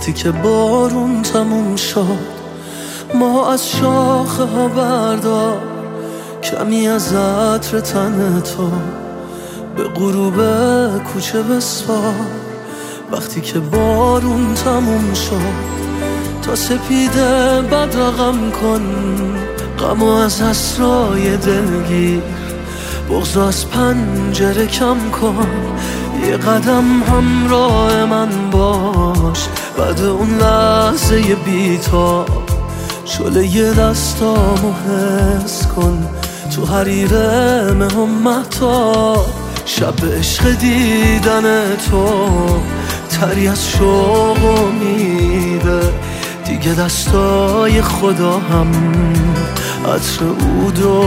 وقتی که بارون تموم شد ما از شاخه ها بردار کمی از عطر تن تو به غروب کوچه بسپار. وقتی که بارون تموم شد تا سپیده بدرقم کن غمو از اسرای دلگیر، بغض از پنجره کم کن. یه قدم همراه من باش بعد اون لحظه بی‌تاب، شعله یه دستامو حس کن تو حریر مهم مهتاب. شب عشق دیدن تو تری از شوق امیده، دیگه دستای خدا هم عطر عود و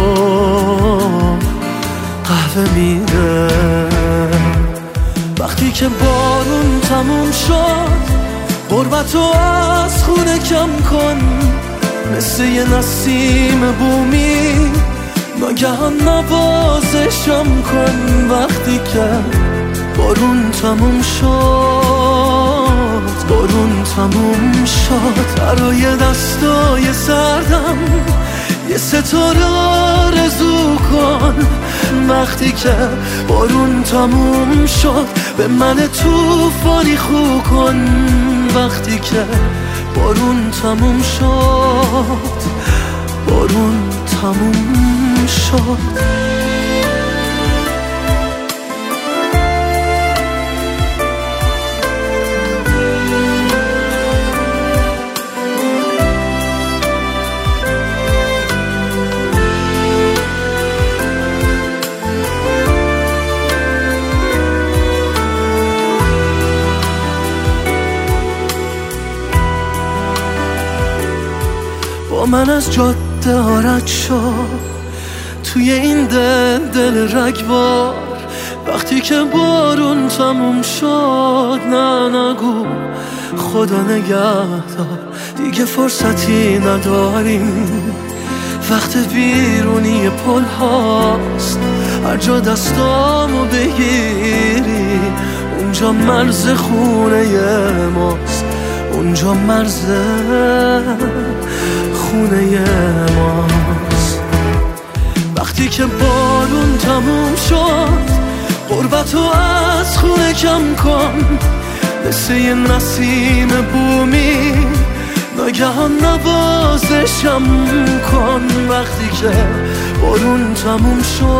قهوه میده. وقتی که بارون تموم شد غربتو از خونه کم کن، مثل یه نسیم بومی ناگهان نوازشم کن. وقتی که بارون تموم شد، بارون تموم شد، برای دستای سردم یه ستاره آرزو کن. وقتی که بارون تموم شد به من طوفانی خو کن. وقتی که بارون تموم شد، بارون تموم شد. با من از جاده ها رد شد توی این دل رگبار. وقتی که بارون تموم شد نه نگو خدا نگهدار، دیگه فرصتی نداریم، وقت بیرونی پل هاست. هر جا دستامو بگیری اونجا مرز خونه ماست، اونجا مرز خونه ماست. وقتی که بارون تموم شد غربتو از خونه کم کن، مثل یه نسیم بومی ناگهان نوازشم کن. وقتی که بارون تموم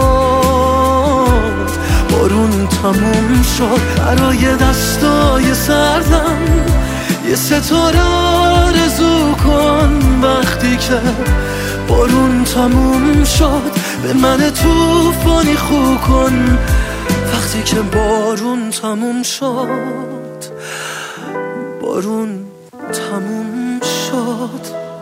شد، بارون تموم شد، برای دستای سردم یه ستاره آرزو کن. وقتی که بارون تموم شد به من طوفانی خو کن. وقتی که بارون تموم شد، بارون تموم شد.